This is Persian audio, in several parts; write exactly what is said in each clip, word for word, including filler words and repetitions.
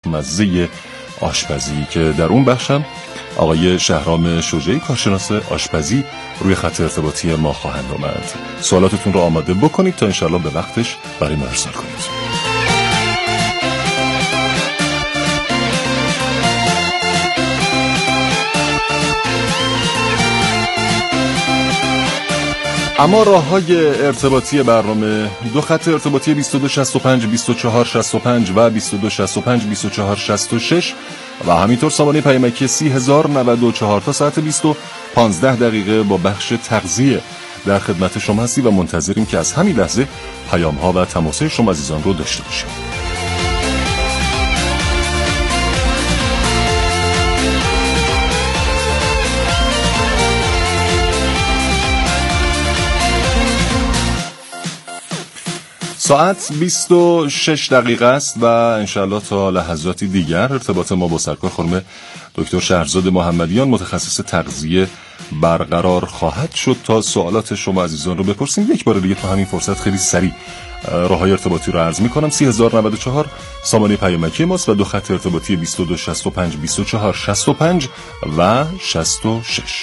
خوشمزه آشپزی که در اون بخشم آقای شهرام شجاعی کارشناس آشپزی روی خط ارتباطی ما خواهند آمد. سوالاتتون رو آماده بکنید تا انشالله به وقتش برای ما ارسال کنید. اما راه‌های ارتباطی برنامه دو خط ارتباطی بیست و دو شصت و پنج بیست و چهار شصت و پنج و بیست و دو شصت و پنج بیست و چهار شصت و شش و همینطور سامانه پیامکی سی هزار و نود و چهار تا ساعت بیست و پانزده دقیقه با بخش تغذیه در خدمت شما هستی و منتظریم که از همین لحظه پیام‌ها و تماس‌های شما عزیزان رو داشته باشیم. ساعت بیست و شش دقیقه است و انشالله تا لحظاتی دیگر ارتباط ما با سرکار خانم دکتر شهرزاد محمدیان متخصص تغذیه برقرار خواهد شد تا سوالات شما عزیزان رو بپرسیم. یک بار دیگه تو همین فرصت خیلی سریع راههای ارتباطی رو عرض می‌کنم. سی هزار و نود و چهار سامانه پیامکی ماست و دو خط ارتباطی بیست و دو شصت و پنج بیست و چهار شصت و پنج و شصت و شش.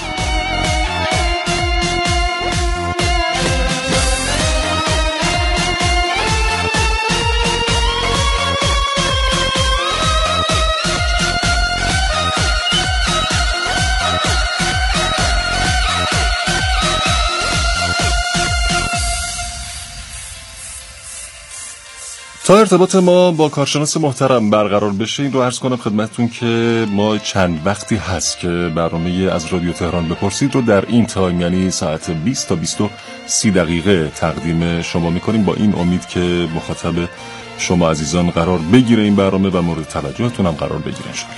تا ارتباط ما با کارشناس محترم برقرار بشه این رو عرض کنم خدمتتون که ما چند وقتی هست که برنامه از رادیو تهران بپرسید رو در این تایم یعنی ساعت بیست تا بیست و سی دقیقه تقدیم شما میکنیم با این امید که مخاطب شما عزیزان قرار بگیره این برنامه و مورد توجهتون هم قرار بگیره انشاءالله.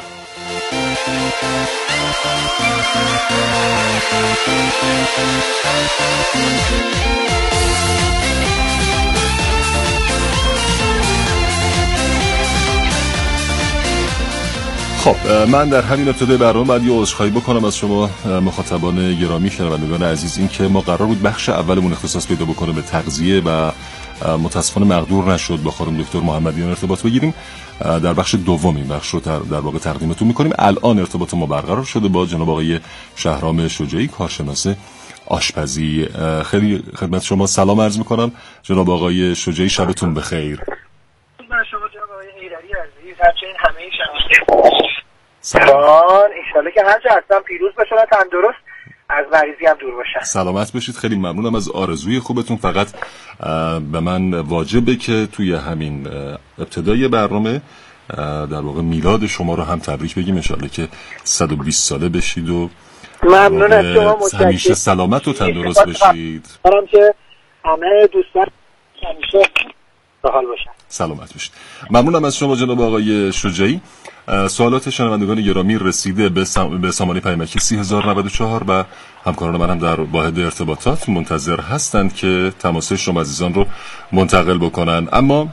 خب من در همین ابتدای برنامه باید یه عذرخواهی بکنم از شما مخاطبان گرامی شنوندگان عزیز. این که ما قرار بود بخش اولمون اختصاص پیدا بکنه به تغذیه و متاسفانه مقدور نشد با خانم دکتر محمدیان ارتباط بگیریم. در بخش دوم این بخش رو در واقع تقدیمتون میکنیم. الان ارتباط ما برقرار شده با جناب آقای شهرام شجاعی کارشناس آشپزی. خیلی خدمت شما سلام عرض میکنم جناب آقای شجاعی، شبتون بخیر. من شما جناب آقای ایرانی عزیز همچنین همه شنوندگان سلام، انشالله که هر جا هستم پیروز باشن و تندرست از مریضی هم دور باشن. سلامت باشید. خیلی ممنونم از آرزوی خوبتون. فقط به من واجبه که توی همین ابتدای برنامه در واقع میلاد شما رو هم تبریک بگیم انشالله که صد و بیست ساله بشید و ممنون از شما، متشکرم. همیشه سلامت و تندرست بشید. دارم که همه دوستان همیشه حال باشن. سلامت باشید. ممنونم از شما جناب آقای شجاعی. سوالات شنوندگان گرامی رسیده به سام... به سامانه پیامکی سی هزار و نود و چهار و همکاران من هم در واحد ارتباطات منتظر هستند که تماس شما عزیزان رو منتقل بکنن. اما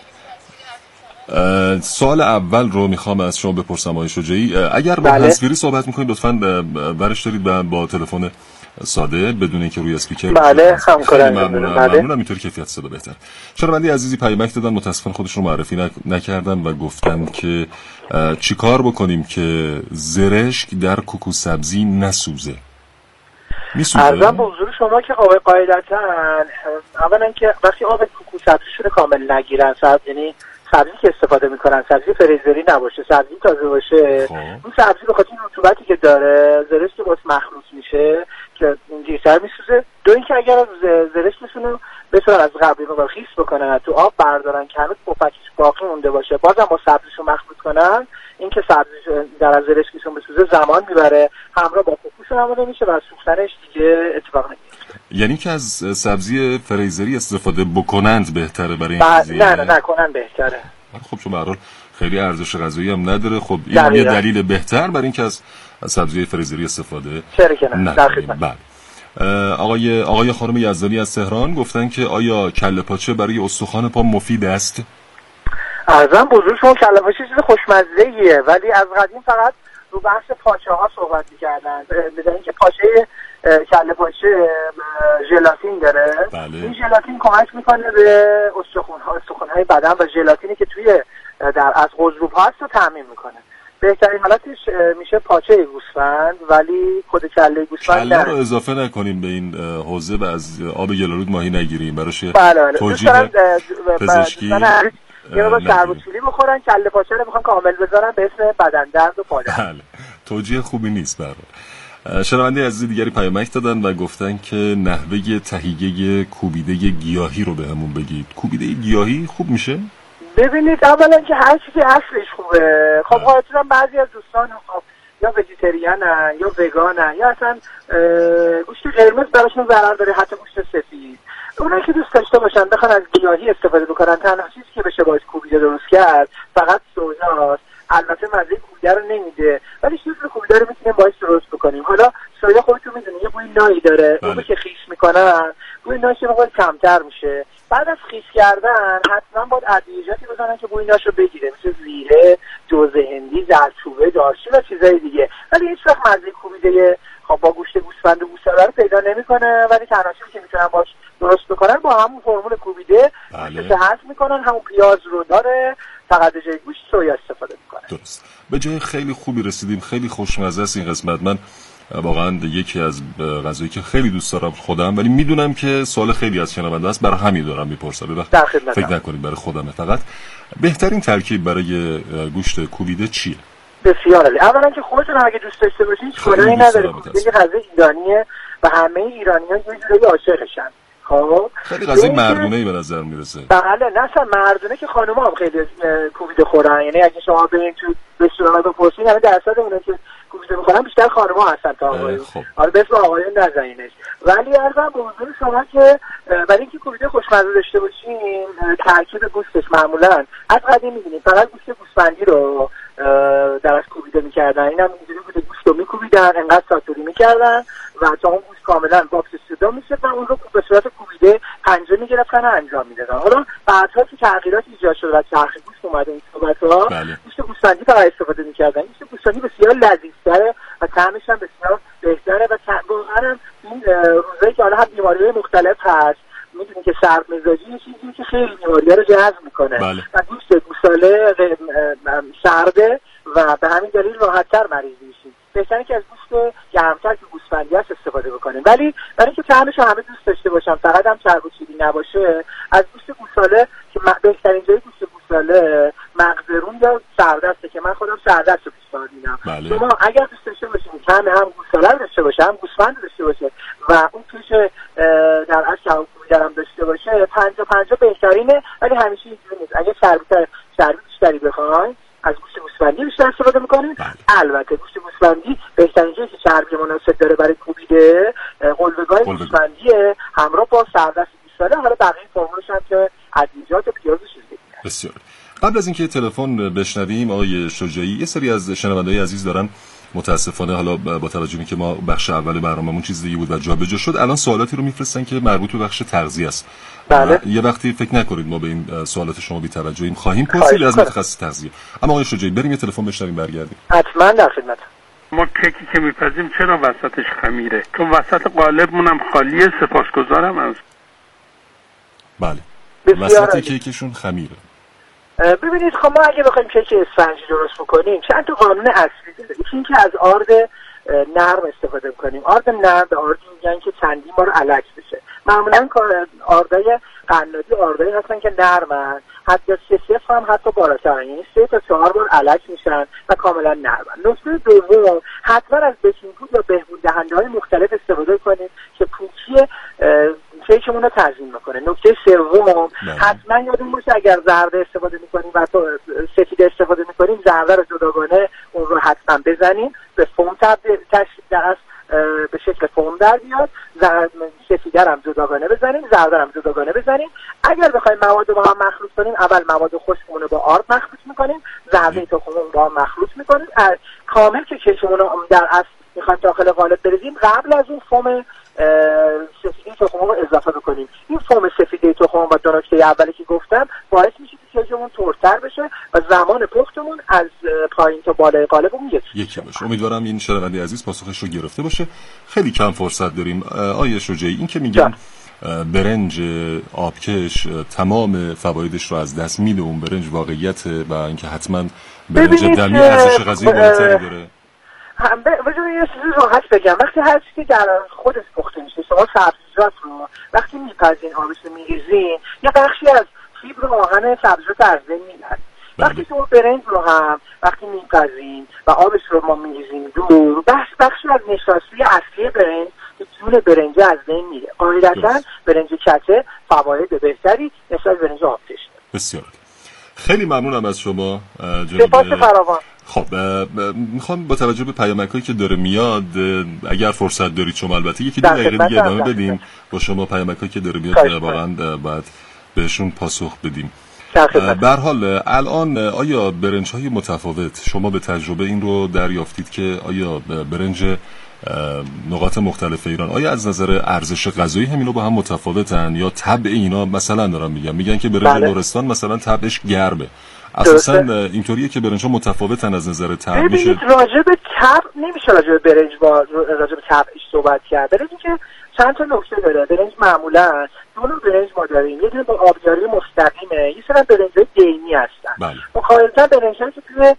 سوال اول رو میخوام از شما بپرسم آقای شجاعی. اگر با بله. تصویری صحبت میکنید لطفاً برش دارید با تلفن ساده بدون اینکه روی اسپیکر. بله همکارم. ممنونم. ممنونم. اینطوری کیفیت صدا بهتر. شنونده عزیزی پیامک دادن متاسفانه خودشون رو معرفی نکردن و گفتن که چیکار بکنیم که زرشک در کوکو سبزی نسوزه. میسوزه؟ عرضم به حضور شما که قابل قاعدتاً اولا که وقتی آب کوکو سبزیشون کامل نگیرن، یعنی سبزی که استفاده میکنن سبزی فریزری نباشه، سبزی تازه باشه، اون سبزی به خاطر این رطوبتی که داره زرشک باش مخلوط میشه که دیرتر میسوزه. دو اینکه اگر از زرشکشون رو بتونن از قبل رو خیس بکنن تو آب بردارن که هنوز پفکش باقی مونده باشه بازم با سبزیشون مخلوط کنن، این که سبزی در از زرشکشون بسوزه زمان میبره، همراه با پفکشون هم نمیشه و سوختنش دیگه اتفاق نمیفته. یعنی که از سبزی فریزری استفاده بکنند بهتره برای این قضیه؟ نه نه نکنن بهتره. خب چون به هر حال خیلی ارزش غذایی هم نداره. خب این یه دلیل بهتر برای اینکه از سبزی فریزری استفاده چرا که نه. در خدمت. بله. آقای آقای خانم یزدانی از تهران گفتن که آیا کله پاچه برای استخوان پا مفید است؟ عرضم بزرگ شما کله پاچه چیز خوشمزه‌ایه ولی از قدیم فقط رو بحث پاچه ها صحبت می‌کردن. بدون اینکه پاچه کله پاچه ژلاتین داره. بله. این ژلاتین کمک میکنه به استخوان‌ها استخوان‌های بدن و ژلاتینی که توی در از قضروب هست رو تامین میکنه. بهترین حالتش میشه پاچه گوسفند، ولی خود کله گوسفند کله رو اضافه نکنیم به این حوزه و از آب گل‌آلود ماهی نگیریم براش. بله توجیه پزشکی یه مقدار شربوچولی بخورن، کله پاچه رو میخوان کامل بذارن به اسم بدن درد و پادر. بله توجیه خوبی نیست برای شنونده عزیز. دیگری پیامک دادن و گفتن که نحوه تهیه کوبیده گیاهی رو بهمون بگید. کوبیده گیاهی خوب میشه؟ ببینید اولا که هر چیزی اصلش خوبه. خب حالا بعضی از دوستان خب یا ویژیتریانن یا وگانن یا اصلا گوشت قرمز براشون ضرر داره، حتی گوشت سفید. اونایی که دوست داشته باشن بخوان از گیاهی استفاده بکنن، تنها چیزی که بشه باید کوبیده درست کرد فقط سویاست. البته مزه کوبیده رو نمیده، ولی چیزی که کوبیده رو میتونیم باید درست بکنیم. حالا سویا خودتون میدونید یه بوی نایی داره، اون که خیس میکنن بوی ناش یه مقدار کمتر میشه. بعد از خیس کردن حتما باید ادویه‌جاتی بزنن که بوی ناش رو بگیره، مثل زیره، جوز هندی، زردچوبه، دارچین و چیزای دیگه. ولی هیچ وقت مزه کوبیده خب با گوشت گوسفند و گوساله رو پیدا نمیکنه. ولی تنها چیزی که میتونن باش درست بکنن با همون فرمول کوبیده که حذف میکنن، همون پیاز رو داره، فقط به جای گوشت سویا استفاده میکنه. درست. به جای خیلی خوبی رسیدیم، خیلی خوشمزه است این قسمت. من واقعا یکی از غذایی که خیلی دوست دارم خودم، ولی میدونم که سوال خیلی از شنونده است، برای همین دارم میپرسم. فکر نکنید برای خودمه. فقط بهترین ترکیب برای گوشت کوبیده چیه؟ بسیار عالی. اولا که خودتون اگه دوست داشته باشین چاره نداره، یه غذای ایرانیه و همه ایرانی‌ها یه جوری عاشقشن. خب خیلی غذای مردونه‌ای به نظر میرسه. بله، نه اصلا مردونه که خانم‌ها هم خیلی کوبیده خورن. یعنی اگه شما برین تو رستوران‌ها بپرسین، همه درصد اونایی که کوبیده می‌خورن بیشتر خانم‌ها هستن تا آقایون. حالا به اسم آقایون نزنینش. ولی عرضم به حضور شما که برای اینکه کوبیده خوشمزه داشته باشین، ترکیب گوشتش معمولاً از قدیم می‌بینید فقط گوشت گوسفندی رو در از کوبیده می‌کردن. اینم اینجوری بوده گوشت رو می‌کوبیدن، انقدر ساتوری می‌کردن و تا اون گوشت کاملاً باکس شده میشه و اون رو به صورت کوبیده پنجه می‌گرفتن و انجام می‌دادن. حالا بعدها که تغییرات ایجاد شد و چرخ گوشت اومد این صحبت‌ها، گوشت گوسفندی فقط استفاده می‌کردن. گوشت گوسفندی بسیار لذیذتره و طعمش هم بسیار بهتره و واقعاً این روزایی که حالا هم بیماری‌های مختلف هست، می‌دونید که سرد مزاجی یه چیزی که خیلی بیماری‌ها رو جذب می‌کنه. بله. و گوشت گوساله سرده و به همین دلیل راحت‌تر مریض میشید. بهتره که از گوشت گرمتر که گوسفندی هست استفاده بکنیم. ولی برای اینکه طعمش همه دوست داشته باشن، فقط هم چرب و چیلی نباشه، از گوشت گوساله که بهترین جای گوشت گوساله مغزرون یا سردسته که من خودم سردست رو پیشنهاد میدم. بله. شما اگر دوست داشته باشین طعم هم گوساله رو داشته باشه، هم گوسفند داشته باشه و اون توش در اصل کباب کوبیده هم داشته باشه، پنجاه پنجاه بهترینه. ولی همیشه اینجوری نیست. اگه چربی چربی بیشتری بخواید از گوشت گوسفندی بیشتر استفاده میکنید. البته گوشت گوسفندی بهترین جایی که چربی مناسب داره برای کوبیده قلبگاه گوسفندیه همراه با سردست گوساله. حالا بقیه فرمولش هم که ادویه‌جات و پیاز و چیز دیگه. بسیار. قبل از اینکه تلفن بشنویم آقای شجاعی، یه سری از شنونده‌های عزیز دارن متاسفانه حالا با توجه به که ما بخش اول برنامه‌مون چیز دیگه بود و جابجا شد، الان سوالاتی رو میفرستن که مربوط به بخش تغذیه است. بله. یه وقتی فکر نکنید ما به این سوالات شما بی توجهیم، خواهیم پرسید از متخصص تغذیه. اما آقای شجاعی بریم یه تلفن بشنویم برگردیم. حتما در خدمت. ما کیکی که میپزیم چرا وسطش خمیره؟ چون وسط قالبمون هم خالیه. سپاسگزارم از. بله. وسط کیکشون خمیره. ببینید خب ما اگه بخوایم کیک اسفنجی درست بکنیم چند تا قانون اصلی داره. یکی اینکه از آرد نرم استفاده کنیم. آرد نرم به آردی میگن که چندین بار الک بشه. معمولا آردای قنادی آردایی هستن که نرمن، حتی سه صفر هم حتی بالاتر، یعنی سه تا چهار بار الک میشن و کاملا نرمن. نکته دوم، حتما از بیکینگ پودر یا بهبود دهنده های مختلف استفاده کنیم که پوکی کیکمون رو تنظیم میکنه. نکته سوم، حتما یادمون باشه اگر زرده استفاده میکنیم و سفید استفاده میکنیم، زرده رو جداگانه اون رو حتما بزنیم به فوم تبدیل در به شکل فوم در بیاد. سفیده هم جداگانه بزنیم، زرده هم جداگانه بزنیم. اگر بخوایم مواد رو با هم مخلوط کنیم، اول مواد خشکمون رو با آرد مخلوط میکنیم، زرده تخممون رو با هم مخلوط میکنیم. کامل که کیکمون رو در اصل میخوایم داخل قالب بریزیم، قبل از اون فوم سفیده تخم رو اضافه بکنیم. این فوم سفیده تخم و دو نکته اولی که گفتم باعث میشه که کیکمون ترش‌تر بشه و زمان پختمون از پایین تا بالای قالبمون یکی یکی باشه. امیدوارم این شنونده عزیز پاسخش رو گرفته باشه. خیلی کم فرصت داریم. آیه شجاعی، این که میگن برنج آبکش تمام فوایدش رو از دست میده. اون برنج واقعیت و اینکه حتما برنج دمی ارزش غذایی بالاتری داره. هم به وجود یه چیزی راحت بگم، وقتی هر چیزی در خودش پخته میشه، شما سبزیجات رو وقتی میپزین آبش رو میریزین یه بخشی از فیبر و آهن سبزیجات از بین میره. وقتی شما برنج رو هم وقتی میپزین و آبش رو ما میریزیم دور، بخش بخشی از نشاسته اصلی برنج که جون برنج از بین میره. قاعدتاً برنج کته فواید بهتری نسبت برنج آبکش. بسیار خیلی ممنونم از شما جناب. سپاس فراوان. خب میخوام با توجه به پیامکایی که داره میاد اگر فرصت دارید شما البته یکی دو دقیقه دیگه ادامه بدیم با شما پیامکایی که داره میاد واقعا بعد بهشون پاسخ بدیم. به هر حال الان آیا برنج‌های متفاوت شما به تجربه این رو دریافتید که آیا برنج نقاط مختلف ایران آیا از نظر ارزش غذایی همینا با هم متفاوتن یا طبع اینا؟ مثلا دارم میگم میگن که برنج لرستان مثلا طبعش گرمه، اساسا اینطوریه که برنج‌ها متفاوتن از نظر طبع. میشه راجع به طبع نمیشه راجع به برنج با راجع به طبعش صحبت کرد. برنج که چند تا نکته داره. برنج معمولا دو نوع برنج ما داریم، یه دونه با آبیاری مستقیمه، یه سری برنج‌های دینی هستن. مقایسه برنج‌هایی که توی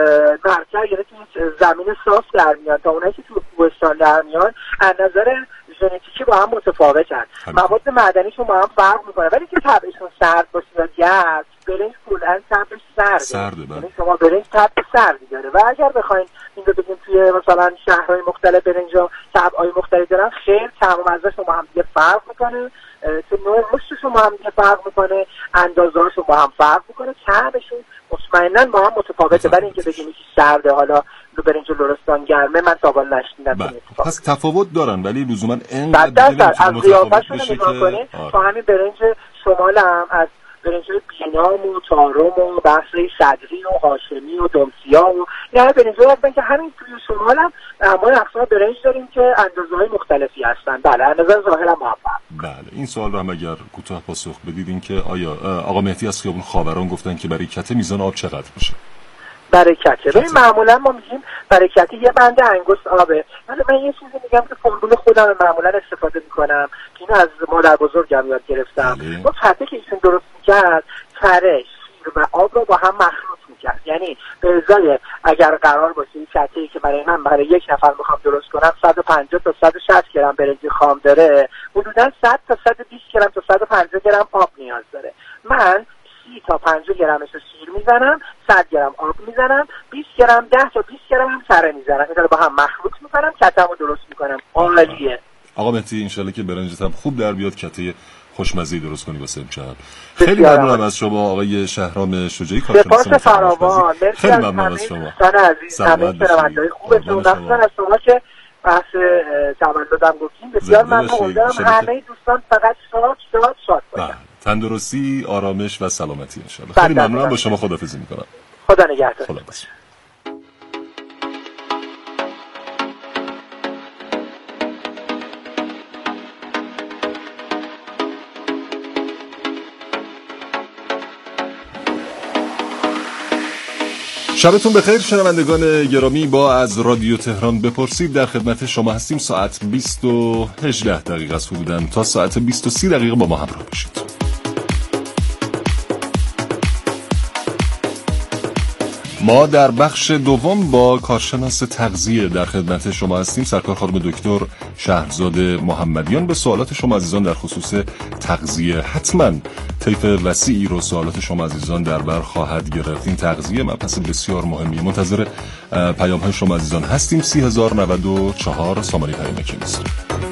مرکز یعنی توی زمین صاف در میاد تا اونایی که توی کوهستان در میاد از نظر ژنتیکی با هم متفاوتن، مواد معدنیشون با هم فرق میکنه، ولی که طبعشون سرد باشه یا گرم، برنج کلاً طبعش سرده. سرده یعنی شما برنج طبع سردی داره و اگر بخواید این رو بگیم توی مثلا شهرهای مختلف برنج‌ها طبع‌های مختلفی دارن، خیر طعم و مزه‌شون با هم دیگه فرق میکنه، تو نوع رشدشون با هم دیگه فرق میکنه، اندازه‌هاشون با هم فرق میکنه، طعمشون مطمئناً با هم متفاوته. ولی اینکه بگیم یکی سرده حالا دو برنج لرستان گرمه من تا حالا نشنیدم. پس تفاوت دارن ولی لزوما اینقدر در از قیافه‌شون نگاه کنید تا همین برنج شمال هم از برنج‌های بینام و تارم و بحث‌های صدری و هاشمی و دمسیا و یعنی برنج‌هایی هستن که همین توی شمال هم ما اقسام برنج داریم که اندازه‌های مختلفی هستن. بله از نظر ظاهر هم موفق. بله این سوال رو هم اگر کوتاه پاسخ بدید این که آیا آقا مهدی از خیابون خاوران گفتن که برای کته میزان آب چقدر باشه؟ برای کته ببین معمولا ما میگیم برای کته یه بند انگشت آبه. ولی من یه چیزی میگم که فرمول خودم معمولا استفاده میکنم که اینو از مادر بزرگم یاد گرفتم. ما کته که ایشون درست میکرد تره شیر و آب رو با هم مخلوط میکرد. یعنی به ازای اگر قرار باشه این کته‌ای که برای من برای یک نفر میخوام درست کنم صد و پنجاه تا صد و شصت گرم برنج خام داره، حدودا صد تا صد و بیست گرم تا صد و پنجاه گرم آب نیاز داره. من سی تا پنجاه گرمش رو شیر میزنم، صد گرم آب میزنم، بیست گرم ده تا بیست گرم هم تره میزنم، اینا رو با هم مخلوط میکنم، کته‌مو درست میکنم. عالیه. آقا مهدی انشالله که برنجت هم خوب در بیاد، کته خوشمزه‌ای درست کنی واسه امشب. خیلی ممنونم از شما آقای شهرام شجاعی کارشناس فراوان. خیلی ممنون از شما. دوستان عزیز، همه شنونده‌های خوبتون، مخصوصا از شما که بحث تولدم گفتین بسیار ممنون. همه دوستان فقط شاد شاد شاد باشن. تندرستی، آرامش و سلامتی ان شاءالله. خیلی ممنونم، با شما خداحافظی می‌کنم. خدا نگهدار. خدا باشه. شبتون بخیر شنوندگان گرامی، با از رادیو تهران بپرسید در خدمت شما هستیم. ساعت بیست و هجده دقیقه است حدوداً، تا ساعت بیست و سی دقیقه با ما همراه باشید. ما در بخش دوم با کارشناس تغذیه در خدمت شما هستیم، سرکار خانم دکتر شهرزاد محمدیان. به سوالات شما عزیزان در خصوص تغذیه حتما طیف وسیعی رو سوالات شما عزیزان در بر خواهد گرفت. این تغذیه مبحث بسیار مهمیه. منتظر پیام های شما عزیزان هستیم. سی هزار و نود و چهار سامانه پیامکی است.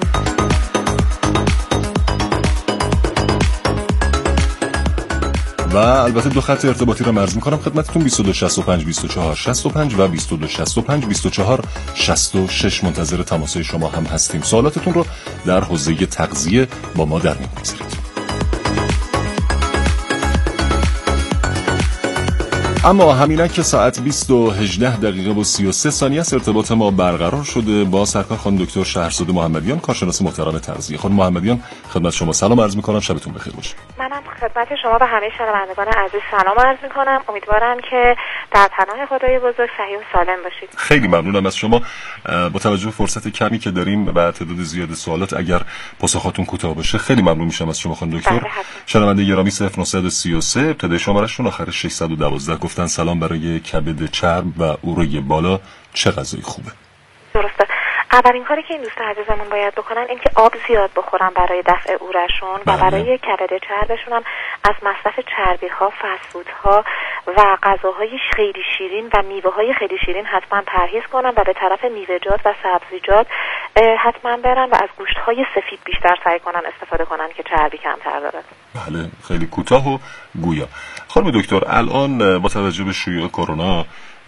و البته دو خط ارتباطی رو عرض می‌کنم خدمتتون: بیست و دو شصت و پنج بیست و چهار شصت و پنج و بیست و دو شصت و پنج بیست و چهار شصت و شش. منتظر تماس‌های شما هم هستیم. سوالاتتون رو در حوزه تغذیه با ما در میون بگذارید. اما همینک که ساعت بیست و هجده دقیقه و سی و سه ثانیه است ارتباط ما برقرار شده با سرکار خانم دکتر شهرزاد محمدیان، کارشناس محترم تغذیه. خانم محمدیان خدمت شما سلام عرض می‌کنم، شبتون بخیر باشه. منم خدمت شما و همه شنوندگان عزیز سلام عرض می‌کنم. امیدوارم که در پناه خدای بزرگ صحیح و سالم باشید. خیلی ممنونم از شما. با توجه به فرصت کمی که داریم و تعداد زیاد سوالات، اگر پاسخاتون کوتاه باشه خیلی ممنون میشم از شما خانم دکتر. شنونده گرامی صفر نه سه سه ابتدای شماره‌شون آخر ششصد و دوازده گفتن سلام، برای کبد، چرم و عروق بالا چه غذایی خوبه؟ درسته. اولین کاری که این دوست عزیزمون باید بکنن این که آب زیاد بخورن برای دفع عوره‌شون و برای کبد چربشون هم از مصرف چربی‌ها، فست‌فودها و غذاهای خیلی شیرین و میوه‌های خیلی شیرین حتما پرهیز کنن و به طرف میوه‌جات و سبزیجات حتما برن و از گوشت‌های سفید بیشتر سعی کنن استفاده کنن که چربی کمتر داره. بله، خیلی کوتاه و گویا. خانم دکتر، الان با توجه به شیوع کرونا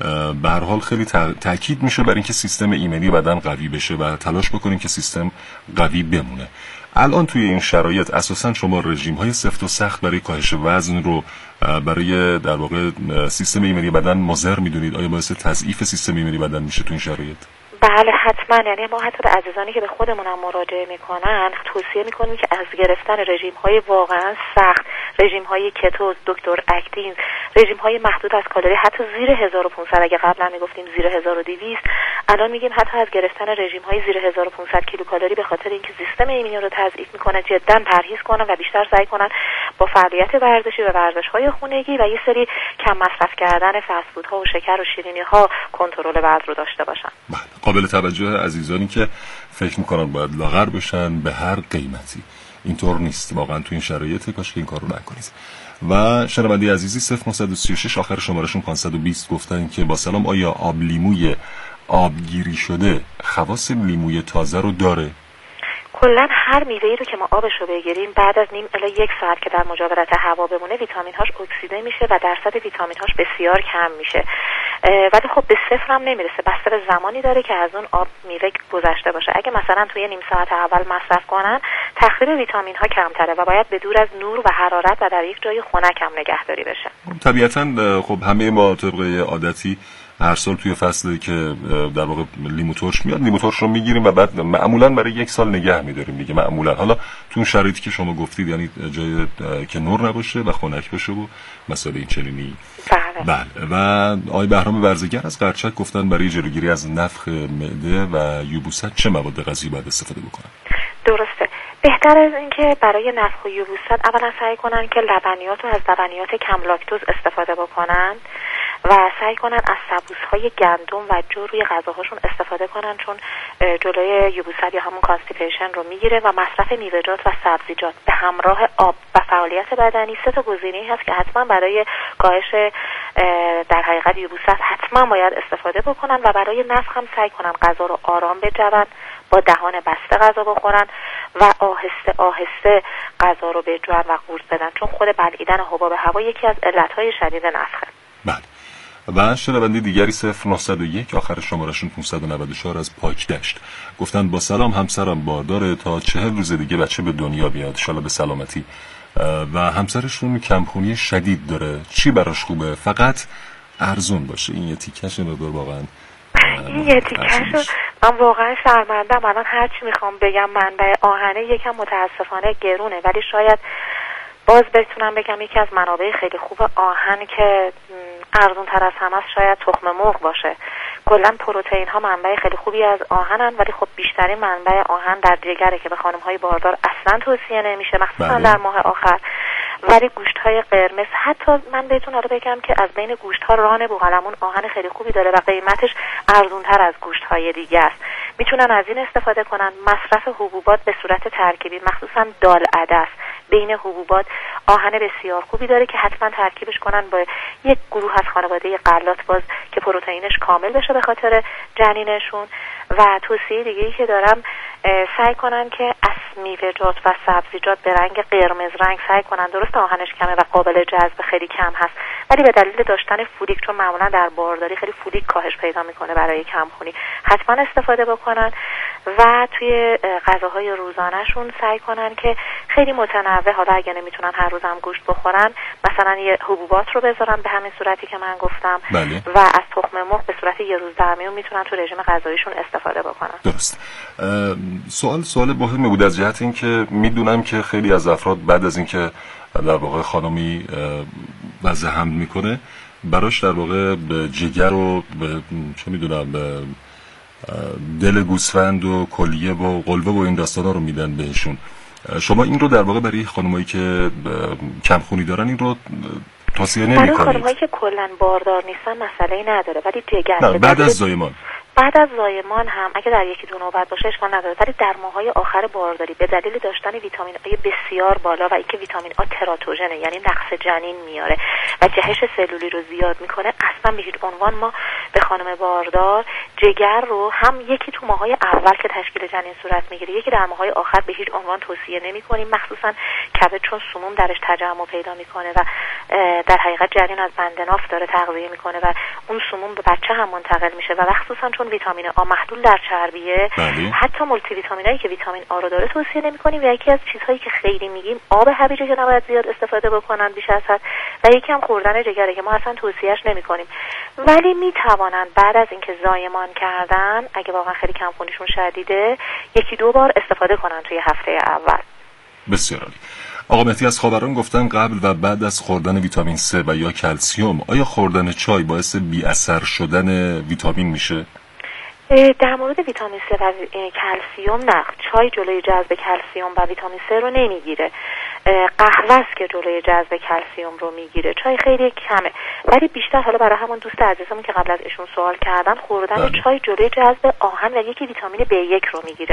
به هر حال خیلی تاکید میشه بر اینکه سیستم ایمنی بدن قوی بشه و تلاش بکنیم که سیستم قوی بمونه. الان توی این شرایط اساساً شما رژیم‌های سفت و سخت برای کاهش وزن رو برای در واقع سیستم ایمنی بدن مضر میدونید؟ آیا باعث تضعیف سیستم ایمنی بدن میشه تو این شرایط؟ بله حتما. یعنی ما حتی به عزیزانی که به خودمون هم مراجعه میکنن توصیه میکنیم که از گرفتن رژیم های واقعا سخت، رژیم های کتوز، دکتر اکتین، رژیم های محدود از کالری، حتی زیر هزار و پانصد، اگه قبلا میگفتیم زیر هزار و دویست، الان میگیم حتی از گرفتن رژیم های زیر هزار و پانصد کیلوکالری به خاطر اینکه سیستم ایمنی رو تضعیف میکنه جدا پرهیز کنن و بیشتر سعی کنن با فعالیت ورزشی و ورزش های خونگی و یه سری کم مصرف کردن فست فودها و شکر و شیرینی ها کنترل وزن رو داشته باشن. قابل توجه عزیزانی که فکر میکنن باید لاغر بشن به هر قیمتی، اینطور نیست واقعا تو این شرایط، کاش که این کارو نکنید. و شنونده عزیزی صفر نه سه شش آخر شمارهشون پانصد و بیست گفتن که با سلام، آیا آب لیموی آبگیری شده خواص لیموی تازه رو داره؟ کلا هر میوه‌ای رو که ما آبش رو بگیریم بعد از نیم الی یک ساعت که در مجاورت هوا بمونه ویتامین‌هاش اکسیده میشه و درصد ویتامین‌هاش بسیار کم میشه، ولی خب به صفر هم نمیرسه، بسته به زمانی داره که از اون آب میوه گذشته باشه. اگه مثلا توی نیم ساعت اول مصرف کنن تخریب ویتامین‌ها کمتره و باید به دور از نور و حرارت و در یک جای خنک هم نگهداری بشه. طبیعتاً خب همه ما طبق عادتی هر سال توی فصلی که در واقع لیمو ترش میاد لیمو ترش رو میگیریم و بعد معمولا برای یک سال نگه میداریم دیگه. معمولا حالا تو اون شرایطی که شما گفتید، یعنی جای که نور نباشه و خنک باشه و مسئله این چنینی. بله. بله. و آقای بهرام ورزگر از قرچک گفتن برای جلوگیری از نفخ معده و یبوست چه مواد غذایی باید استفاده بکنن؟ درسته. بهتر از اینکه برای نفخ و یبوست اولا سعی کنن که لبنیات رو از لبنیات کم لاکتوز استفاده بکنن و سعی کنن از سبوس‌های گندم و جو روی غذاهاشون استفاده کنن، چون جلوی یبوست یا همون کانستیپیشن رو میگیره. و مصرف میوه‌جات و سبزیجات به همراه آب و فعالیت بدنی سه تا گزینه‌ای هست که حتما برای کاهش در حقیقت یبوست حتما باید استفاده بکنن و برای نفخ هم سعی کنن غذا رو آرام بجون، با دهان بسته غذا بخورن و آهسته آهسته غذا رو بجون و قورت بدن، چون خود بلعیدن حباب هوا یکی از علت‌های شدید نفخه. بله. و شنونده دیگری صفر نه صفر یک آخر شمارهشون پانصد و نود و چهار از پاکدشت گفتن با سلام، همسرم بارداره، تا چهل روز دیگه بچه به دنیا بیاد انشالله به سلامتی، و همسرشون کمخونی شدید داره، چی براش خوبه؟ فقط ارزون باشه. این یه تیکش مقدار واقعا این یه تیکش من واقعا شرمندم. الان هرچی میخوام بگم منبع آهنه یکم متاسفانه گرونه، ولی شاید باز بتونم بگم یکی از منابع خیلی خوب آهن که ارزون تر از همه شاید تخم مرغ باشه. کلا پروتئین ها منبع خیلی خوبی از آهنن، ولی خب بیشترین منبع آهن در جگره که به خانم های باردار اصلا توصیه نمیشه، مخصوصا بله. در ماه آخر. ولی گوشت های قرمز، حتی من بهتون حالا بگم که از بین گوشت ها ران بوقلمون آهن خیلی خوبی داره و قیمتش ارزون تر از گوشت های دیگه است. میتونن از این استفاده کنن. مصرف حبوبات به صورت ترکیبی، مخصوصا دال عدس، بین حبوبات آهن بسیار خوبی داره که حتما ترکیبش کنن با یک گروه از خانواده غلات باز که پروتئینش کامل بشه به خاطر جنینشون. و توصیه دیگه‌ای که دارم سعی کنن که از میوه‌جات و سبزیجات به رنگ قرمز رنگ سعی کنن. درست آهنش کمه و قابل جذب خیلی کم هست، ولی به دلیل داشتن فولیک، چون معمولا در بارداری خیلی فولیک کاهش پیدا میکنه برای کمخونی، حتما استفاده بکنن. و توی غذاهای روزانهشون سعی کنن که خیلی متنوع، حالا اگه نمیتونن هر روزم گوشت بخورن مثلا یه حبوبات رو بذارن به همین صورتی که من گفتم. بله. و از تخم مرغ به صورت یه روز در میون میتونن تو رژیم غذاییشون استفاده بکنن. درست. سوال سوال مهمی بود از جهت این که میدونم که خیلی از افراد بعد از اینکه در واقع خانمی وضع حمل میکنه براش در واقع به جگر و به چه میدونم به دل گوسفند و کلیه و قلوه و این داستانا رو میدن بهشون. شما این رو در واقع برای خانمایی که کمخونی دارن این رو توصیه نمی‌کنید؟ برای خانمایی که کلاً باردار نیستن مسئله‌ای نداره، ولی جگر نه بعد از زایمان بعد از زایمان هم اگه در یکی دو نوبت باشه اشکال نداره، ولی در ماه‌های آخر بارداری به دلیل داشتن ویتامین آ بسیار بالا و اینکه ویتامین آ تراتوژنه یعنی نقص جنین میاره و جهش سلولی رو زیاد میکنه، اصلا به هیچ عنوان ما به خانم باردار جگر رو هم یکی تو ماه‌های اول که تشکیل جنین صورت میگیره، یکی در ماه‌های آخر به هیچ عنوان توصیه نمی‌کنیم، مخصوصا کبد چون سموم درش تجمع پیدا میکنه و در حقیقت جنین از بند ناف داره تغذیه میکنه و اون سموم به بچه هم منتقل میشه و مخصوصا چون ویتامین آ محلول در چربیه، بله. حتی مولتی ویتامینایی که ویتامین آ رو داره توصیه نمی‌کنیم و یکی از چیزهایی که خیلی میگیم آب هویجه که نباید زیاد استفاده بکنن بیش از حد و یکی هم خوردن جگره که ما اصلا توصیهش نمی‌کنیم، ولی میتوانن بعد از اینکه زایمان کردن اگه واقعا خیلی کمخونیشون شدیده یکی دو بار استفاده کنن توی هفته اول. بسیار عالی. آقا مهدی از خاوران گفتن قبل و بعد از خوردن ویتامین سه و یا کلسیم آیا خوردن چای باعث بی اثر شدن ویتامین میشه؟ در مورد ویتامین سه و کلسیم نه، چای جلوی جذب کلسیم و ویتامین سه رو نمیگیره، قهوه است که جلوی جذب کلسیم رو میگیره، چای خیلی کمه، ولی بیشتر حالا برای همون دوست عزیزمون که قبل از ایشون سوال کردن خوردن بله. چای جلوی جذب آهن و یکی ویتامین بی یک رو میگیره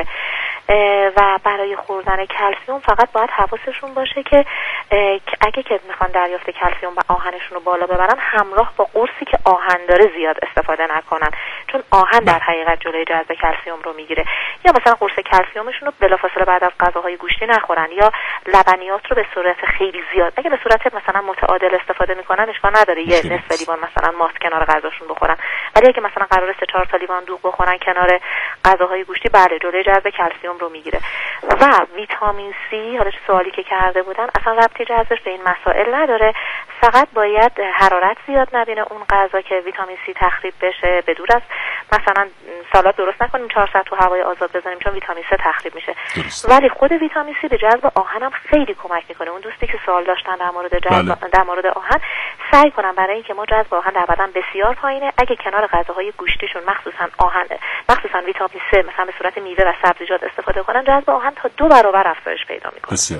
و برای خوردن کلسیم فقط باید حواسشون باشه که اگه که میخوان دریافت کلسیم و آهنشون رو بالا ببرن همراه با قرصی که آهن داره زیاد استفاده نکنن، چون آهن در حقیقت جلوی جذب کلسیم رو میگیره، یا مثلا قرص کلسیمشون رو بلافاصله بعد از غذاهای گوشتی نخورن، یا لبنیات رو به صورت خیلی زیاد اگه به صورت مثلا متعادل استفاده میکنن اشکال نداره یه نصف لیوان مثلا ماست کنار غذاشون بخورن، ولی اگه مثلا قراره سه چهار تا لیوان دوغ بخورن کنار غذاهای گوشتی بله جلوی جذب کلسیم رو میگیره. و ویتامین سی حالا چه سوالی که کرده بودن اصلا ربطی جذبش به این مسائل نداره، فقط باید حرارت زیاد نبینه اون غذا که ویتامین سی تخریب بشه، به دور از مثلا سالاد درست نکنیم چهار ساعت تو هوای آزاد بزنیم چون ویتامین سه تخریب میشه درست. ولی خود ویتامین سی به جذب آهن هم خیلی کمک میکنه. اون دوستی که سوال داشتن در مورد جذب بله. در مورد آهن سعی کنن برای اینکه ما جذب آهن در بدن بسیار پایینه، اگه کنار غذاهای گوشتیشون مخصوصا آهن مخصوصا ویتامین سه مثلا به صورت میوه و سبزیجات استفاده کنن، جذب آهن تا دو برابر افزایش پیدا میکنه. بسیار.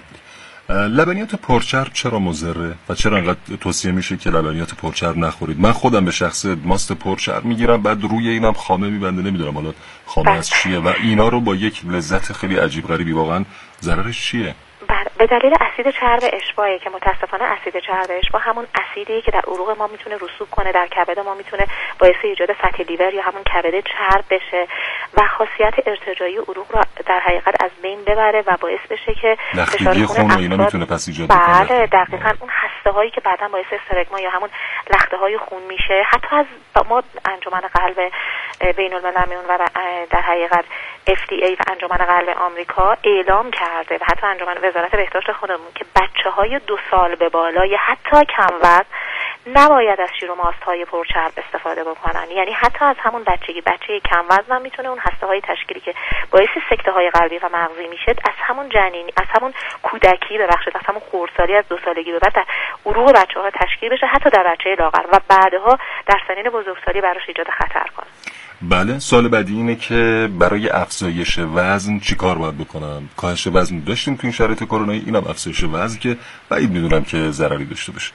لبنیات پرچرب چرا مضره و چرا انقدر توصیه میشه که لبنیات پرچرب نخورید؟ من خودم به شخص ماست پرچرب میگیرم، بعد روی اینم خامه میبنده، نمیدونم حالا خامه از چیه و اینا رو با یک لذت خیلی عجیب غریبی، واقعا ضررش چیه؟ به دلیل اسید چرب اشباعی که متاسفانه اسید چرب اشباع همون اسیدی که در عروق ما میتونه رسوب کنه، در کبد ما میتونه باعث ایجاد فتی لیور یا همون کبد چرب بشه و خاصیت ارتجاعی عروق رو در حقیقت از بین ببره و باعث بشه که فشار خون و اینا میتونه پس ایجاد کنه. بله دقیقاً اون هسته هایی که بعداً باعث استرگما یا همون لخته های خون میشه، حتی از ما انجمن قلب بین المللی و در حقیقت اف دی ای و انجمن قلب آمریکا اعلام کرده و حتی انجمن وزارت بهداشت خودمون که بچه‌های دو سال به بالا یا حتی کم وزن نباید از شیر و ماست‌های پرچرب استفاده بکنن، یعنی حتی از همون بچگی بچه کم وزن هم میتونه اون هسته‌های تشکیلی که باعث سکته‌های قلبی و مغزی میشه از همون جنینی از همون کودکی ببخشید از همون خردسالی از دو سالگی به بعد در عروق بچه‌ها تشکیل بشه، حتی در بچه لاغر و بعدها در سنین بزرگسالی براش ایجاد خطر کنه. بله. سوال بعدی اینه که برای افزایش وزن چیکار باید بکنم؟ کاهش وزن داشتیم تو این شرایط کرونایی، اینم افزایش وزن که بعید میدونم که ضرری داشته باشه.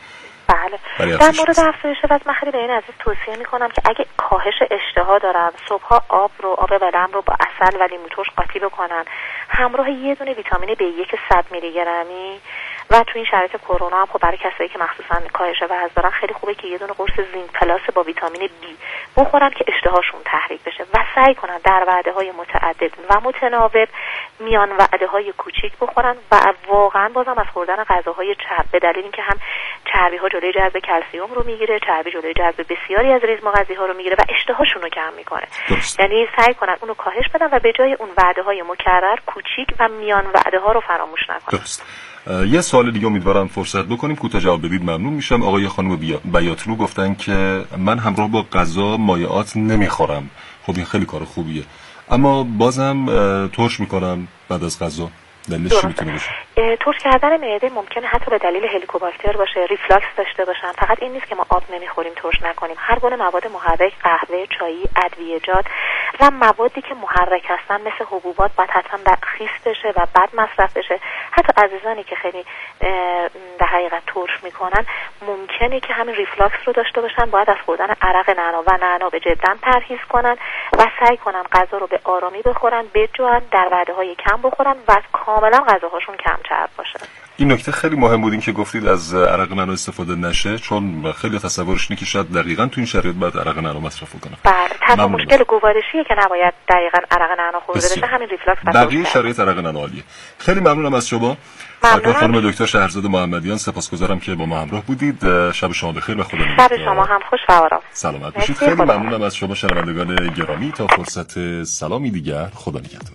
بله. در مورد افزایش وزن من خیلی به این عزیز توصیه میکنم که اگه کاهش اشتها دارن صبحها آب رو آب بدن رو با عسل و لیمو ترش قاطی بکنن، همراه یه دونه ویتامین بی یک صد میلی گرمی و تو این شرایط کرونا هم خب برای کسایی که مخصوصا کاهش وزن دارن خیلی خوبه که یه دونه قرص زینک پلاس با ویتامین بی بخورن که اشتهاشون تحریک بشه و سعی کنن در وعده‌های متعدد و متناوب میان وعده‌های کوچیک بخورن و واقعا بازم از خوردن غذاهای چرب، به دلیل اینکه هم چربی‌ها جلوی جذب کلسیم رو میگیره، چربی جلوی جذب بسیاری از ریزمغذی‌ها رو میگیره و اشتهاشون رو کم میکنه. یعنی سعی کنن اونو کاهش بدن و به جای اون وعده‌های مکرر کوچیک و میان وعده‌ها رو فراموش نکنن. درست. یه سوال دیگه امیدوارم فرصت بکنیم، کوتاه جواب بدید ممنون میشم. آقای خانم بیاتلو گفتن که من همراه با غذا مایعات نمیخورم. خب این خیلی کار خوبیه، اما بازم ترش میکنم بعد از غذا. دلیلش چی میتونه باشه؟ ترش کردن معده ممکنه حتی به دلیل هلیکوباکتر باشه، ریفلاکس داشته باشن. فقط این نیست که ما آب نمیخوریم ترش نکنیم. هر گونه مواد محرک، قهوه، چای، ادویه‌جات و موادی که محرک هستن مثل حبوبات باید حتما در خیس بشه و بعد مصرف بشه. حتی عزیزانی که خیلی در حقیقت ترش میکنن ممکنه که همین ریفلاکس رو داشته باشن، باید از خوردن عرق نعنا و نعنا به جدا پرهیز کنن و سعی کنن غذا رو به آرامی بخورن، بجوان، در وعده‌های کم بخورن و کاملا غذاهاشون کم چرب باشه. این نکته خیلی مهم بود این که گفتید از عرق نعنا استفاده نشه، چون خیلی تصورش اینه که شاید دقیقاً تو این شرایط باید عرق نعنا مصرف کنه. بله، تنها مشکل گوارشیه که نباید دقیقاً عرق نعنا خورده بشه، همین ریفلاکس و بقیه شرایط عرق نعنا عالیه. خیلی ممنونم از شما. سرکار خانم دکتر شهرزاد محمدیان، سپاسگزارم که با ما همراه بودید. شب شما بخیر و خدا نگهدار. شب شما هم خوش و آرام. سلامت باشید. خیلی ممنونم از شما شنوندگان گرامی. تا فرصت سلامی دیگر، خدا نگهدار.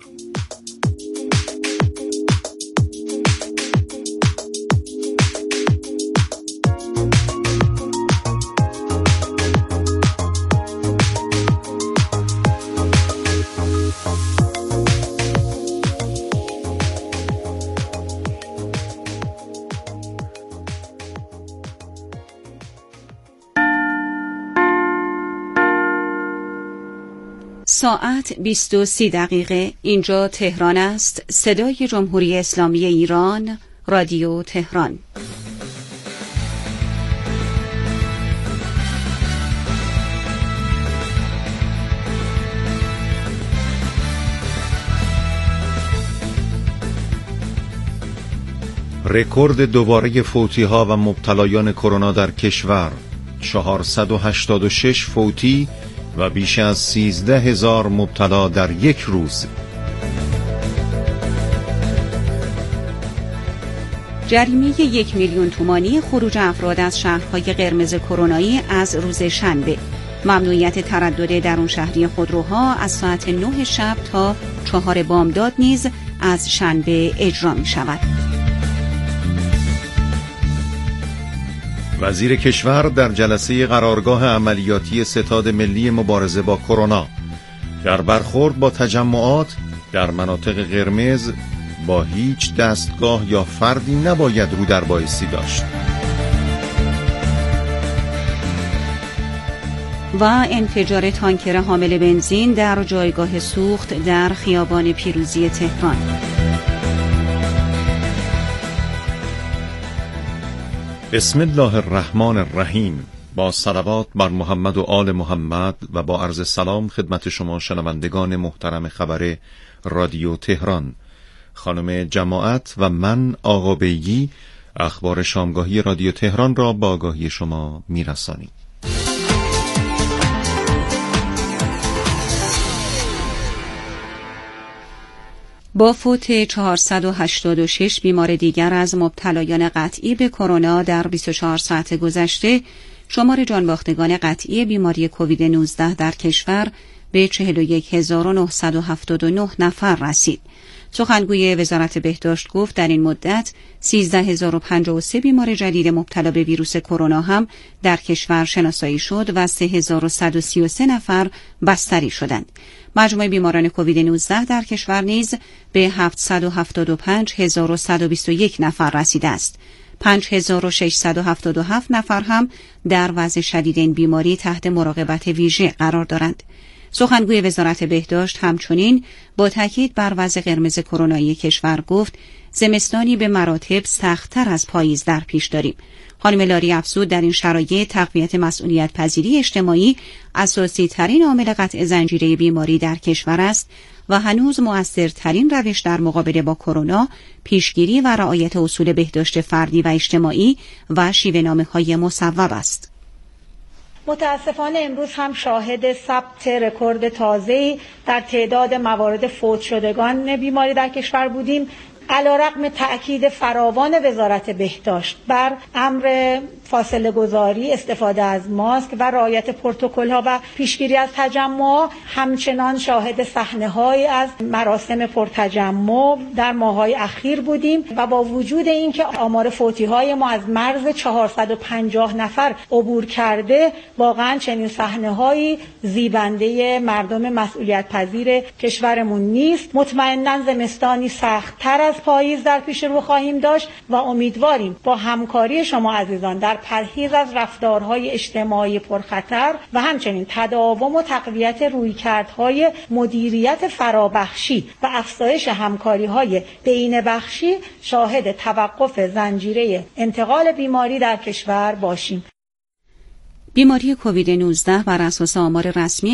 ساعت بیست و سی دقیقه. اینجا تهران است. صدای جمهوری اسلامی ایران، رادیو تهران. رکورد دوباره فوتی‌ها و مبتلایان کرونا در کشور، چهارصد و هشتاد و شش فوتی و بیش از سیزده هزار مبتلا در یک روز. جریمه یک میلیون تومانی خروج افراد از شهرهای قرمز کرونایی از روز شنبه. ممنوعیت تردد درون شهری خودروها از ساعت نه شب تا چهار بامداد نیز از شنبه اجرا می شود. وزیر کشور در جلسه قرارگاه عملیاتی ستاد ملی مبارزه با کرونا در برخورد با تجمعات در مناطق قرمز با هیچ دستگاه یا فردی نباید رو در بایستی داشت. و انفجار تانکر حامل بنزین در جایگاه سوخت در خیابان پیروزی تهران. بسم الله الرحمن الرحیم. با صلوات بر محمد و آل محمد و با عرض سلام خدمت شما شنوندگان محترم خبر رادیو تهران. خانم جماعت و من آقا بیگی اخبار شامگاهی رادیو تهران را با آگاهی شما میرسانیم. با فوت چهارصد و هشتاد و شش بیمار دیگر از مبتلایان قطعی به کرونا در بیست و چهار ساعت گذشته، شمار جانباختگان قطعی بیماری کووید نوزده در کشور به چهل و یک هزار و نهصد و هفتاد و نه نفر رسید. سخنگوی وزارت بهداشت گفت در این مدت سیزده هزار و پنجاه و سه بیمار جدید مبتلا به ویروس کرونا هم در کشور شناسایی شد و سه هزار و صد و سی و سه نفر بستری شدند. مجموع بیماران کووید نوزده در کشور نیز به هفتصد و هفتاد و پنج هزار و صد و بیست و یک نفر رسیده است. پنج هزار و ششصد و هفتاد و هفت نفر هم در وضع شدید این بیماری تحت مراقبت ویژه قرار دارند. سخنگوی وزارت بهداشت همچنین با تاکید بر وضع قرمز کرونایی کشور گفت زمستانی به مراتب سخت‌تر از پاییز در پیش داریم. خانم لاری افزود در این شرایط تقویت مسئولیت پذیری اجتماعی اساسی ترین عامل قطع زنجیره بیماری در کشور است و هنوز مؤثرترین روش در مقابله با کرونا پیشگیری و رعایت اصول بهداشت فردی و اجتماعی و شیوه‌نامه‌های مصوب است. متاسفانه امروز هم شاهد ثبت رکورد تازه‌ای در تعداد موارد فوت شدگان بیماری در کشور بودیم. علیرغم تأکید فراوان وزارت بهداشت بر امر فاصله گذاری، استفاده از ماسک و رعایت پروتکل‌ها و پیشگیری از تجمع، همچنان شاهد صحنه‌هایی از مراسم پرتجمع در ماه‌های اخیر بودیم و با وجود اینکه آمار فوتی‌های ما از مرز چهارصد و پنجاه نفر عبور کرده، واقعاً چنین صحنه‌هایی زیبنده مردم مسئولیت پذیر کشورمون نیست. مطمئناً زمستانی سخت‌تر از پاییز در پیش رو خواهیم داشت و امیدواریم با همکاری شما عزیزان در پرهیز از رفتارهای اجتماعی پرخطر و همچنین تداوم و تقویت رویکردهای مدیریت فرابخشی و افزایش همکاری‌های بین‌بخشی شاهد توقف زنجیره انتقال بیماری در کشور باشیم. بیماری کووید نوزده بر اساس آمار رسمی